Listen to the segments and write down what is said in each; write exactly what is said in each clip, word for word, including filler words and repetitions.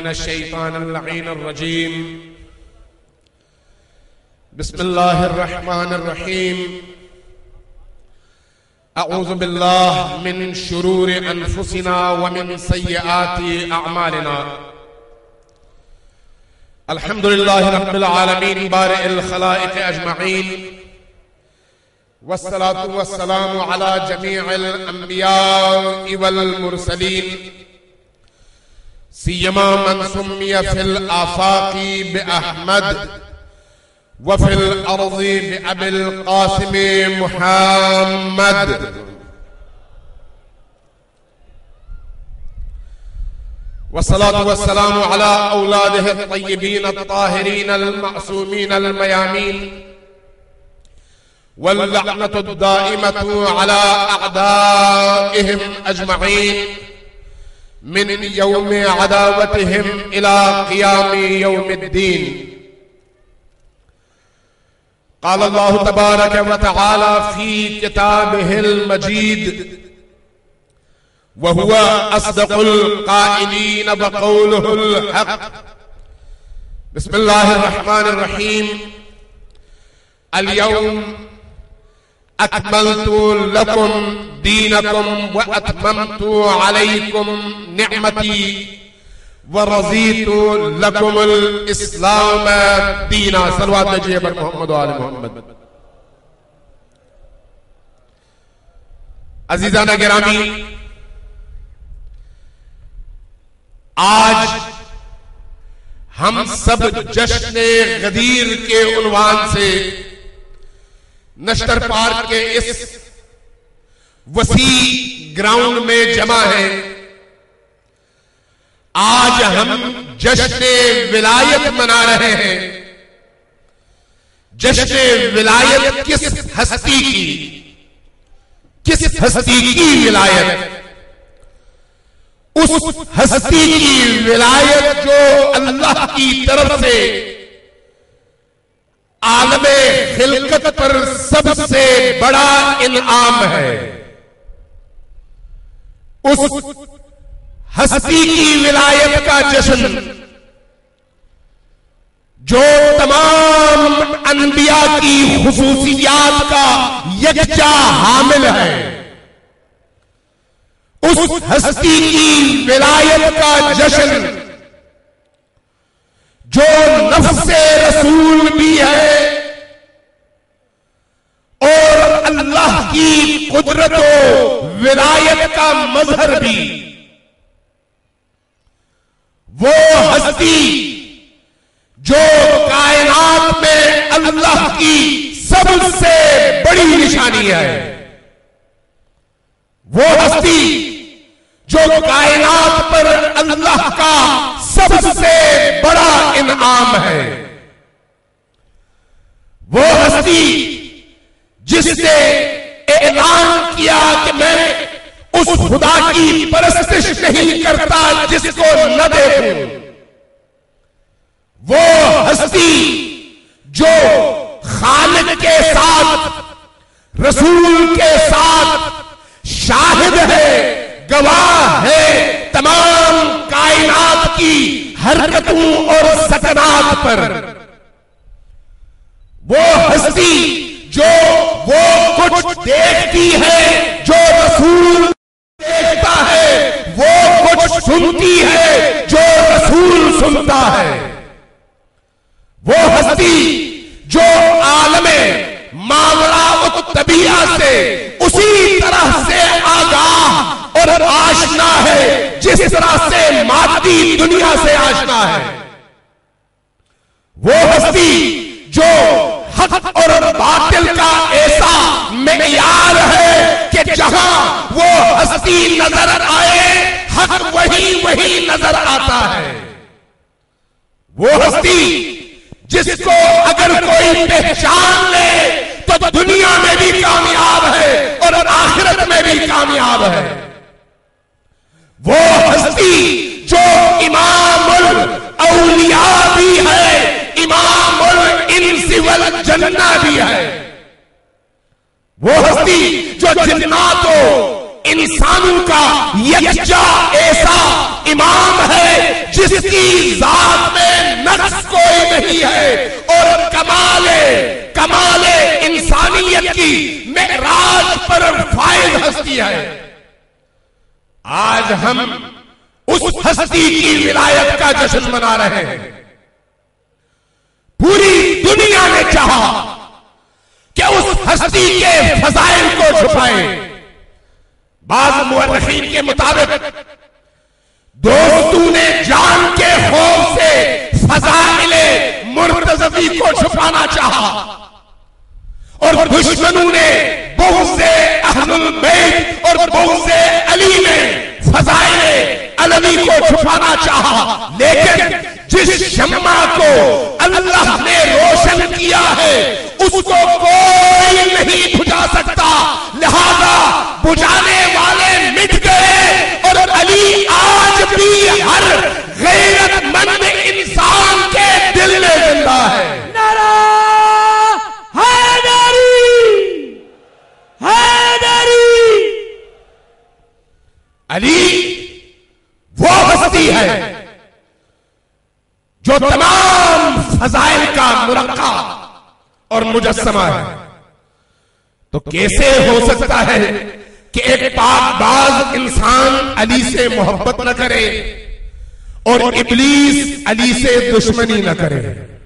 मिनश्शैतानिर रजीम। बिस्मिल्लाहिर रहमानिर रहीम। अऊज़ु बिल्लाहि मिन शुरूरि अनफुसिना व मिन सय्यिआति अअमालिना। अल्हम्दुलिल्लाहि रब्बिल आलमीन बारिइल खलाइक़ अजमईन वस्सलातु वस्सलामु अला जमीइल अंबियाइ वल मुरसलीन सियमा मन सुम्मिया फिल आफाक़ी बिअहमद व फिल अर्ज़ि बिअबिल क़ासिम मुहम्मद। वस्सलातु वस्सलामु अला औलादिहि अत्तय्यिबीन अत्ताहिरीन अल-मअसूमीन अल-मयामीन वल्लअनतु दाइमतु अला अअदाइहिम अजमईन मिन यौमि अदावतिहिम इला क़ियामि यौमिद्दीन। क़ाल अल्लाहु तबारक व तआला फ़ी किताबिहिल मजीद व हुवा अस्दक़ुल क़ाइलीन व क़ौलुहुल हक़। बिस्मिल्लाहिर रहमानिर रहीम। अल यौम अकमलतु लकुम दीनकुम व अतममतु अलैकुम निअमती व रज़ीतु लकुमुल इस्लाम दीना। सल्लल्लाहु अलैहि व मोहम्मद व आले मोहम्मद। अज़ीज़ाना गिरामी, आज हम सब जश्न गदीर के उन्वान से नश्तर पार्क के इस वसी ग्राउंड में जमा हैं। आज हम जश्न विलायत मना रहे हैं। जश्न विलायत किस हस्ती की, किस हस्ती की विलायत? उस हस्ती की विलायत जो अल्लाह की तरफ से आलमे खिलकत पर सबसे बड़ा इनाम है। उस हस्ती की विलायत का जश्न जो तमाम अनबिया की खुसूसियात का यकजा हामिल है, उस हस्ती की विलायत का जश्न जो नफ्से रसूल भी है और अल्लाह की कुदरत और विलायत का मजहर भी, वो हस्ती जो कायनात में अल्लाह की सबसे बड़ी निशानी है, वो हस्ती जो कायनात पर अल्लाह का सबसे बड़ा इनाम है, वो हस्ती जिसने ऐलान किया कि मैं उस खुदा की परस्तिश नहीं करता जिसको न देखूं, वो हस्ती जो खालिक के साथ रसूल के साथ शाहिद है, गवाह है तमाम कायनात की हरकतों और सकनात पर। वो हस्ती जो वो कुछ देखती है जो रसूल देखता है, वो कुछ सुनती है जो रसूल सुनता है। वो हस्ती जो आलमे मावरा तबिया से उसी तरह से आगाह और आशना है जिस तरह से मादी दुनिया से आशना है। वो हस्ती जो हक और बातिल का ऐसा मेयार है कि जहां वो हस्ती नजर आए हक वही वही नजर आता है। वो हस्ती जिसको अगर कोई पहचान ले तो दुनिया में भी कामयाब है और आखिरत में भी कामयाब है। वो हस्ती जो इमामुल औलिया भी है, इमामुल इंसी वल जन्ना भी है। वो हस्ती जो जिन्नातों इंसानों का यकजा ऐसा इमाम है जिसकी जात में नक्स कोई नहीं है और कमाले कमाले इंसानियत की मेराज पर फाइज हस्ती है। आज हम उस हस्ती की विलायत का जश्न मना रहे हैं। पूरी दुनिया ने चाहा कि उस हस्ती के फजाइल को छुपाएं। बाज़ मुअर्रिखीन के मुताबिक दोस्तों ने जान के खौफ से फजाइले मुर्तज़वी को छुपाना चाहा और दुश्मनों ने बुग़्ज़े अहलुल बैत और बुग़्ज़े अली ने फजाइले अलवी को छुपाना चाहा। लेकिन जिस शम्मा को अल्लाह ने रोशन किया है उसको कोई नहीं बुझा सकता, लिहाजा बुझाने वाले मिट गए और अली आज भी हर गैरतमंद इंसान के दिल में जिंदा है। नारा हैदरी, हैदरी। अली वो हस्ती है जो तमाम फजाइल का मुरक्का और मुजस्समा है। तो कैसे हो सकता है कि एक पाकबाज इंसान अली से मोहब्बत न करे और इब्लीस अली से दुश्मनी न करे?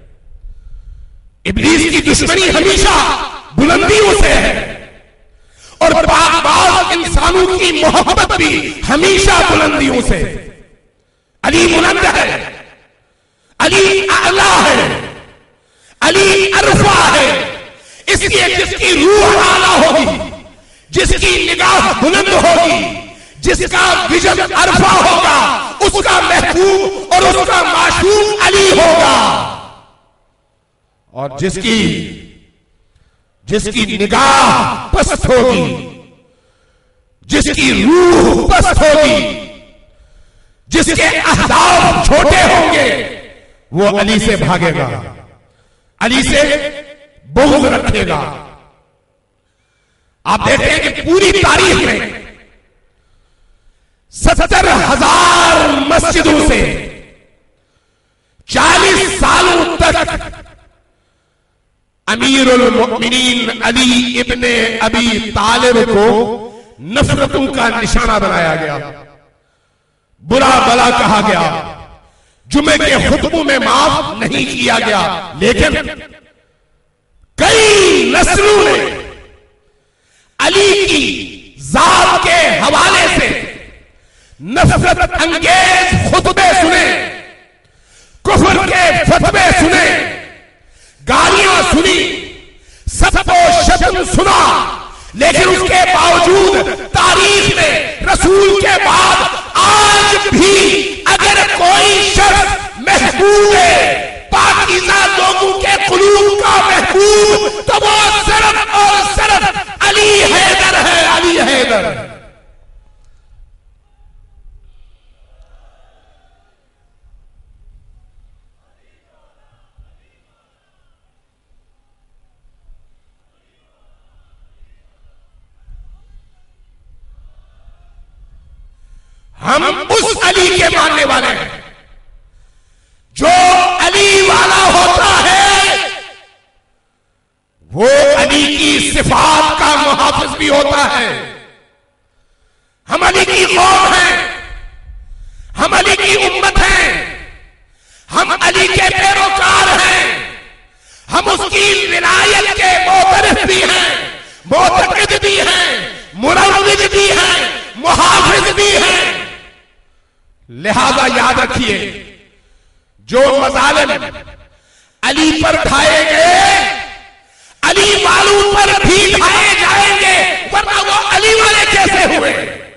इब्लीस की दुश्मनी हमेशा बुलंदियों से है और पाकबाज इंसानों की मोहब्बत भी हमेशा बुलंदियों से। अली बुलंद है, अली आला है, अली अरफा है। इसलिए जिसकी रूह आला होगी, जिसकी निगाह बुलंद होगी, जिसका विजन अरफा होगा, उसका महबूब और उसका माशूक अली होगा। और जिसकी जिसकी निगाह पस्त होगी, जिसकी रूह पस्त होगी, जिसके अहदाफ छोटे होंगे, वो अली से भागेगा, अली से बुग़्ज़ रखेगा। आप देखते हैं कि पूरी तारीख में सत्तर हजार मस्जिदों से चालीस सालों तक अमीरुल मुमिनीन अली इब्ने अबी तालिब को नफरतों का निशाना बनाया गया, बुरा भला कहा गया, जुमे के खुतबों में माफ नहीं किया गया। लेकिन कई नस्लों ने अली की जात के हवाले से नफरत अंगेज खुतबे सुने, कुफ्र के फतवे सुने, गालियां सुनी, सबको शत्म सुना। लेकिन उसके बावजूद तारीख में रसूल के बाद आज भी अगर कोई शख्स महबूब है, पाकीज़ा लोगों के कुलूब का महबूब, तो वो सिर्फ और सिर्फ अली हैदर है, अली हैदर। हम उस अली के मानने वाले हैं जो अली वाला होता है, वो अली की सिफात का मुहाफिज भी होता है। हम अली की कौम हैं, हम अली की उम्मत हैं, हम अली के पैरोकार हैं, हम उसकी विलायत के मोतरफ भी हैं, मोतक़िद भी हैं, मुरव्विज भी हैं, मुहाफिज भी हैं। लिहाजा याद रखिए, जो मज़ालिम अली पर ढाए गए, अली वालों पर भी ढाए जाएंगे, वरना वो अली वाले कैसे हुए?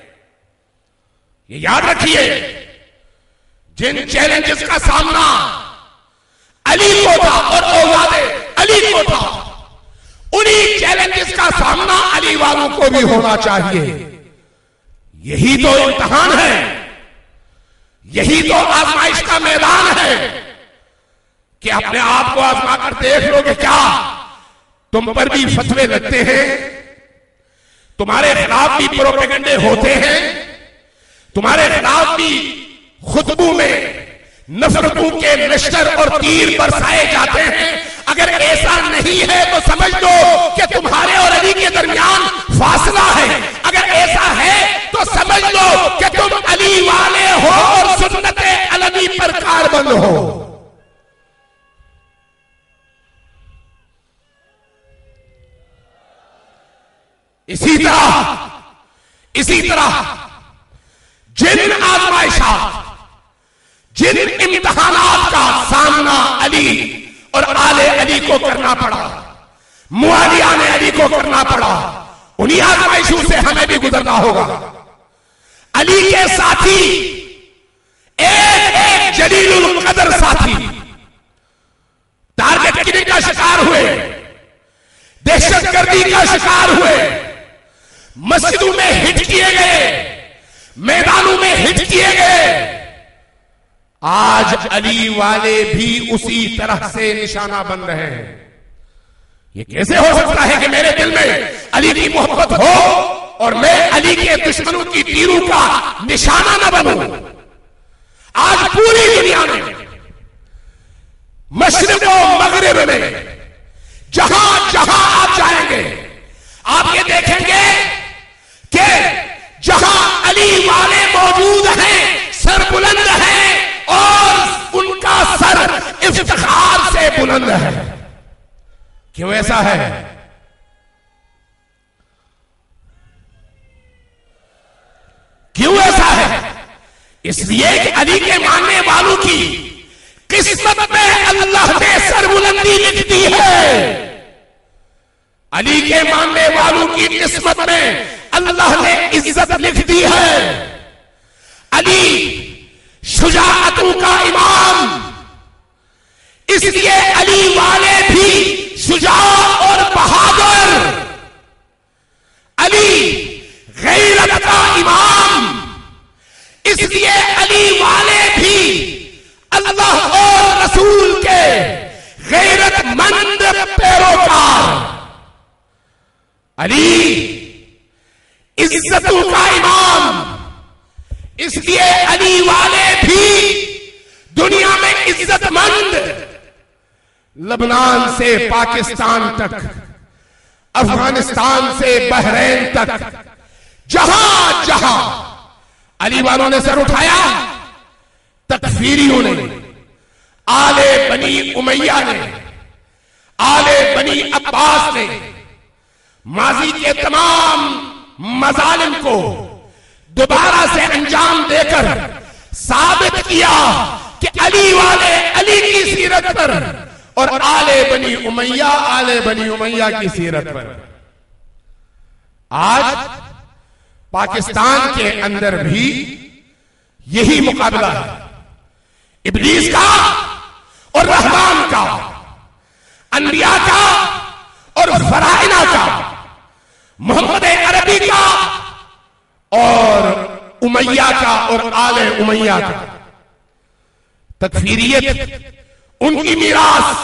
ये याद रखिए। जिन चैलेंजेस का सामना अली को था और औलादे अली को था, उन्हीं चैलेंजेस का सामना अली वालों को भी होना चाहिए। यही तो इम्तिहान है, यही तो आजमाइश का मैदान है कि अपने आप को आजमा कर देख लोगे क्या तुम पर भी फतवे लगते हैं, तुम्हारे खिलाफ भी प्रोपेगेंडे होते हैं, तुम्हारे खिलाफ भी खुतबों में नफरतों के नश्तर और तीर बरसाए जाते हैं। अगर ऐसा नहीं है तो समझ लो कि तुम्हारे और अली के दरमियान फासला है। अगर ऐसा है तो समझ लो कि तुम अली वाले हो और सुन्नत अलवी पर कारबंद हो। इसी तरह इसी तरह जिन आजमाइशात, जिन इम्तिहानात का सामना अली और आले अली को करना पड़ा, मुआविया ने अली को करना पड़ा, उन्हीं आजमाइशों से हमें भी गुजरना होगा। अली के साथी एक एक जलीलुल कदर साथी टारगेट किलिंग का शिकार हुए, दहशतगर्दी का शिकार हुए, मस्जिदों में हिट किए गए, मैदानों में हिट किए गए। आज अली वाले भी उसी तरह से निशाना बन रहे हैं। ये कैसे हो सकता है कि मेरे दिल में अली की मोहब्बत हो और मैं अली के दुश्मनों की तीरों का निशाना न बनूं? आज पूरी दुनिया में, मशरिक और मगरिब में, जहां जहां आप जाएंगे आप ये देखेंगे कि जहां अली वाले मौजूद हैं, सर बुलंद है और उनका सर इफ्तिखार से बुलंद है। क्यों ऐसा है? क्यों ऐसा है? इसलिए कि अली के मानने वालों की किस्मत में अल्लाह ने सरबुलंदी लिख दी है। अली के मानने वालों की किस्मत में अल्लाह ने इज्जत लिख दी है। अली शुजाअतों का इमाम, इसलिए अली वाले भी शुजा और बहादुर। अली गैरत का इमाम, इसलिए अली वाले भी अल्लाह और रसूल के गैरतमंद पैरोकार। अली इज्जतों का इमाम, इसलिए अली वाले भी दुनिया में इज्जतमंद। लबनान से पाकिस्तान तक, अफगानिस्तान से बहरीन तक, जहां जहां अली वालों ने सर उठाया, तकफीरियों ने, आले बनी उमैया ने, आले बनी अब्बास ने माजी के तमाम मजालिम को दोबारा से अंजाम देकर साबित किया कि अली वाले अली की सीरत पर और आले बनी उमैया आले बनी उमैया की सीरत पर। आज पाकिस्तान के अंदर भी यही मुकाबला है, इब्लीस का और रहमान का, अंबिया का और फराइना का, मोहम्मद अरबी का और उमैया का और आले उमैया का। तकफीरियत उनकी मीरास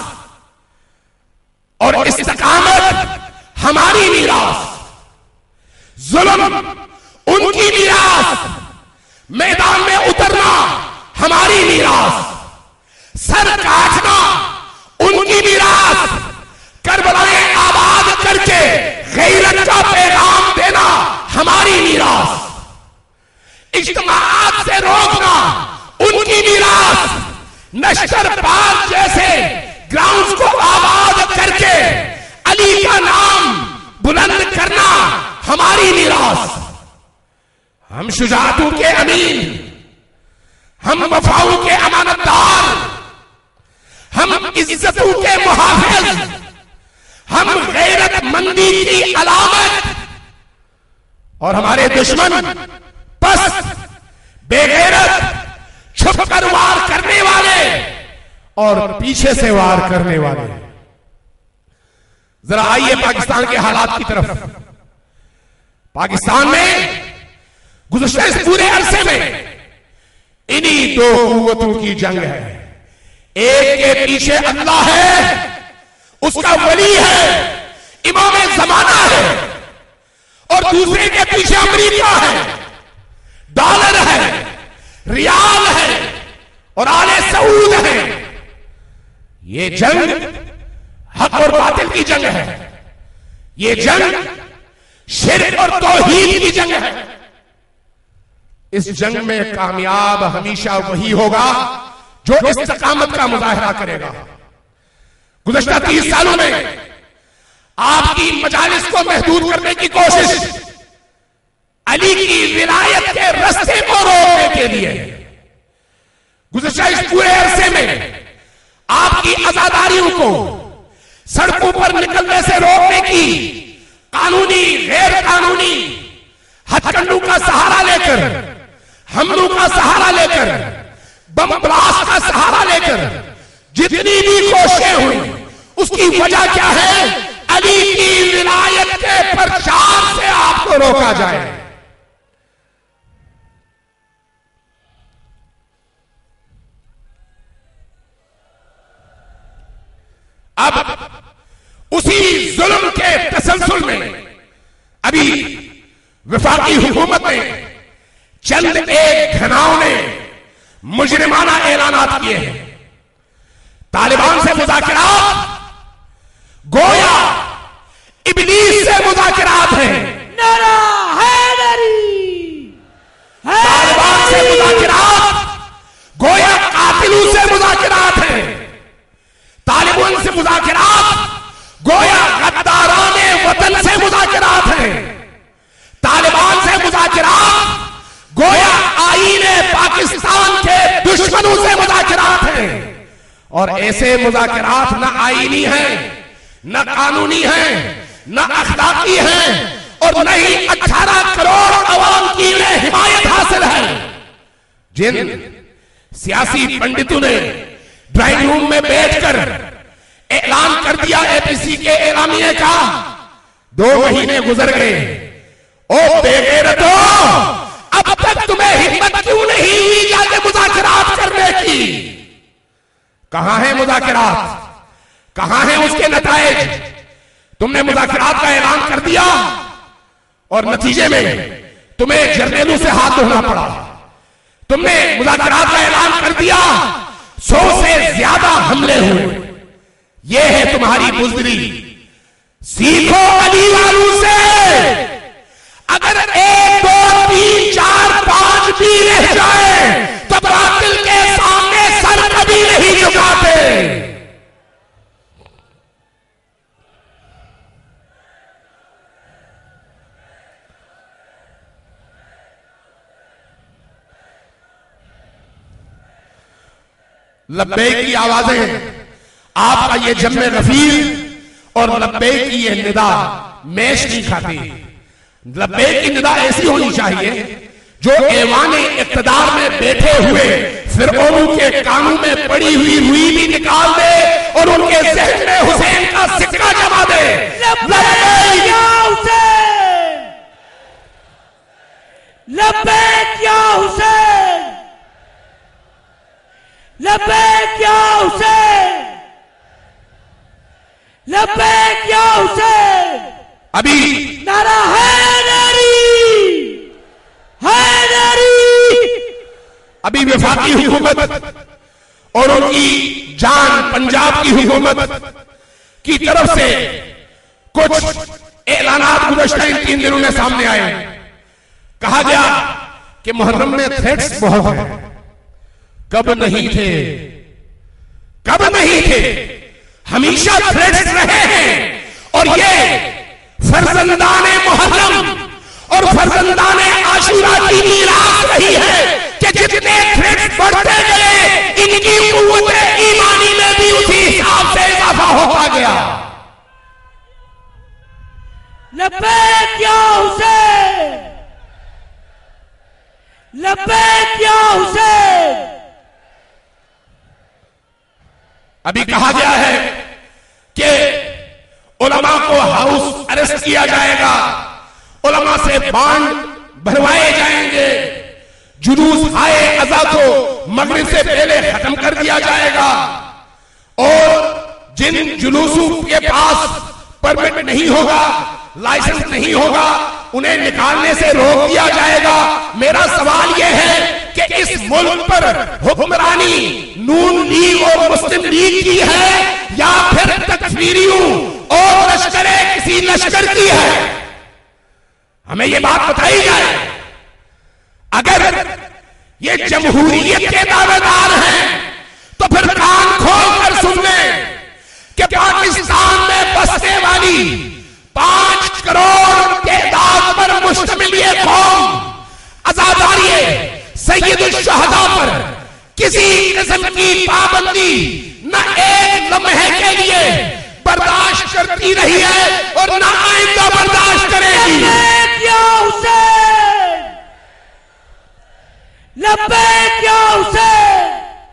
और इस्तिकामत हमारी मीरास, जुल्म उनकी मीरास, मैदान में उतरना हमारी मीरास, सर काटना उनकी मीरास, करबलाएं आबाद करके गैरत का पैगाम देना हमारी मीरास, इज्तिमाआत से रोकना उनकी मीरास, नश्तर पार जैसे ग्राउंड्स को आबाद करके अली का नाम बुलंद करना हमारी मीरास। हम शुजाअतों के अमीन, हम वफाओं के अमानतदार, हम इज्जतों के मुहाफिज, हम गैरतमंदी की अलामत, और हमारे दुश्मन पस्त, बेगैरत, छुप कर वार करने वाले और पीछे से वार करने वाले। जरा आइए पाकिस्तान के हालात की तरफ। पाकिस्तान में गुज़श्ता इस पूरे अरसे में इन्हीं दो कुव्वतों की जंग है। एक के पीछे अल्लाह है, उसका वली है, इमाम ज़माना है, और दूसरे के पीछे अमेरिका है, डॉलर है, रियाल है और आले सऊद है। ये जंग हक और बातिल की जंग है। ये जंग शिर्क और तौहीद की जंग है। इस जंग में कामयाब हमेशा वही होगा जो इस्तिकामत का मुजाहरा करेगा। गुज़श्ता तीस सालों में आपकी मजालिस को महदूद करने की कोशिश, अली की विलायत के रास्ते को रोकने के लिए, गुज़श्ता इस पूरे अरसे में आपकी आजादारियों को सड़कों पर निकलने से रोकने की कानूनी गैर कानूनी हथकंडों का सहारा लेकर, हमलों का सहारा लेकर, बम ब्लास्ट का सहारा लेकर जितनी भी कोशिशें हुई, उसकी वजह क्या है? अली की विलायत के प्रचार से आपको रोका जाए। अब उसी जुल्म के तसलसल में अभी वफाकी हुकूमत ने चंद एक घनाओं मुजरिमाना ऐलानात किए हैं। तालिबान से मुज़ाकिरात गोया इब्लीस से मुज़ाकिरात हैं। नारा हैदरी, तालिबान से मुज़ाकिरात गोया कातिलों से मुज़ाकिरात हैं। तालिबान से मुज़ाकिरात गोया गद्दाराने वतन से मुज़ाकिरात हैं। तालिबान से मुज़ाकिरात गोया आईने पाकिस्तान के दुश्मनों से मुज़ाकिरात हैं। और ऐसे मुज़ाकिरात न आईनी हैं, न कानूनी हैं, न अखलाकी हैं और न ही अठारह करोड़ अवाम की हिमायत हासिल है। जिन सियासी पंडितों ने ड्राइंग रूम में बैठकर ऐलान कर दिया एपीसी के एलामिये का, दो महीने गुजर गए। ओ बेगैरतो, अब तक तुम्हें हिम्मत क्यों नहीं हुई जाके मुज़ाकिरात करने की? कहां है मुज़ाकिरात? कहां है उसके नताइज? तुमने मुज़ाकिरात का ऐलान कर दिया और नतीजे में तुम्हें जर्नैलों से हाथ धोना पड़ा। तुमने मुज़ाकिरात का ऐलान कर दिया, सौ से ज्यादा हमले हुए। यह है तुम्हारी बुज़दिली। सीखो अली वालों से। अगर एक दो तीन चार पांच भी रह जाए तो बातिल के सामने सर कभी नहीं झुकाते। लब्बैक की आवाजें, आपका ये जम्मे गफीर और लब्बैक की ये निदा मैच नहीं खाती। लब्बैक की निदा ऐसी होनी चाहिए जो ऐवाने इक़्तिदार में बैठे हुए फिरऔनों के कानों में पड़ी हुई रुई भी निकाल दे और उनके ज़हन में हुसैन का सिक्का जमा दे। लब्बैक या हुसैन, लब्बैक या हुसैन, लब्बैक या हुसैन, लब्बैक या हुसैन। अभी नारा हैदरी, हैदरी। अभी वफाकी हुकूमत और उनकी जान पंजाब की हुकूमत की तरफ से कुछ ऐलानात गुज़श्ता इन तीन दिनों में सामने आए। कहा गया कि मुहर्रम में थ्रेट्स बहुत हैं। कब नहीं थे, कब नहीं थे, हमेशा थ्रेट्स रहे हैं। और ये फरजंदाने मुहर्रम और फरजंदाने आशूरा की मीरास रही है कि जितने थ्रेट्स बढ़ते गए, इनकी कुव्वत ईमानी में भी उसी हिसाब से इजाफा होता गया। लब्बैक या हुसैन, लब्बैक या हुसैन। अभी कहा गया है कि उलमा को हाउस अरेस्ट किया जाएगा, उलमा से बांड भरवाए जाएंगे, जुलूस आए अज़ा को मगरिब से पहले खत्म कर दिया जाएगा और जिन जुलूसों के पास परमिट नहीं होगा, लाइसेंस नहीं होगा, उन्हें निकालने से रोक दिया जाएगा। मेरा सवाल यह है कि इस मुल्क पर हुक्मरानी नून लीग और मुस्लिम लीग की है या फिर तकफीरियों और लश्करे किसी लश्कर की है? हमें यह बात बताई जाए। अगर ये जमहूरियत के दावेदार हैं तो फिर कान खोल कर सुन लें कि पाकिस्तान में बसने वाली पांच करोड़ तादाद पर मुश्तमिल ये कौम आजादारी सैयदुल शहदा पर किसी किस्म की पाबंदी न एक लम्हे के लिए बर्दाश्त करती रही है और न आइंदा बर्दाश्त करेगी। लब्बैक या हुसैन।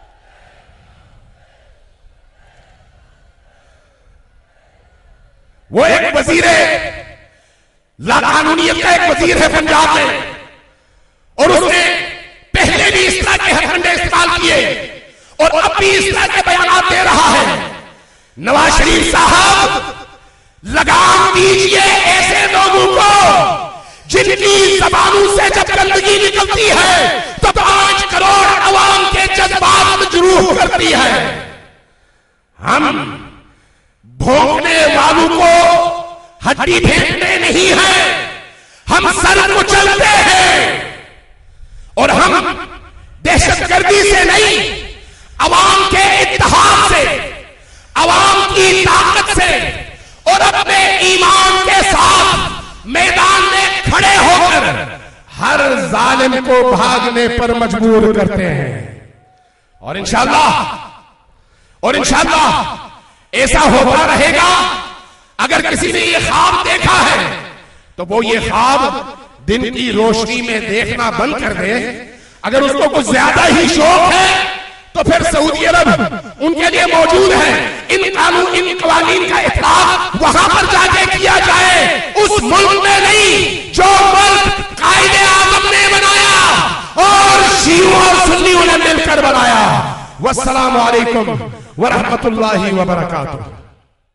वो एक वजीर लाकानूनियत का एक वजीर है पंजाब में, और उसने पहले भी इस तरह के हथकंडे इस्तेमाल किए और अब भी इस तरह के बयान दे रहा है। नवाज शरीफ साहब, लगाम दीजिए ऐसे लोगों को जिनकी जबानों से जब गंदगी निकलती है तो पांच करोड़ अवाम के जज्बात में जुरूह करती है। हम भोंकने वालों को हड्डी फेंकने नहीं है, हम सर कुचलते हैं और हम दहशतगर्दी से नहीं, अवाम के इत्तेहाद से, अवाम की ताकत से और अपने ईमान के साथ मैदान में खड़े होकर हर जालिम को भागने पर मजबूर करते हैं। और इंशाअल्लाह और इंशाअल्लाह ऐसा होता रहेगा। अगर किसी ने ये ख्वाब देखा है तो वो ये ख्वाब दिन की रोशनी में देखना बंद कर दे। अगर उसको कुछ ज्यादा ही शौक है तो फिर सऊदी अरब उनके लिए मौजूद है। इन कानून इन कवानीन का इत्लाक वहां पर जाके किया जाए, उस मुल्क में नहीं जो मुल्क कायदे आज़म ने बनाया और शियों और सुन्नियों ने मिलकर बनाया। वस्सलामु अलैकुम व रहमतुल्लाहि व बरकातुहू।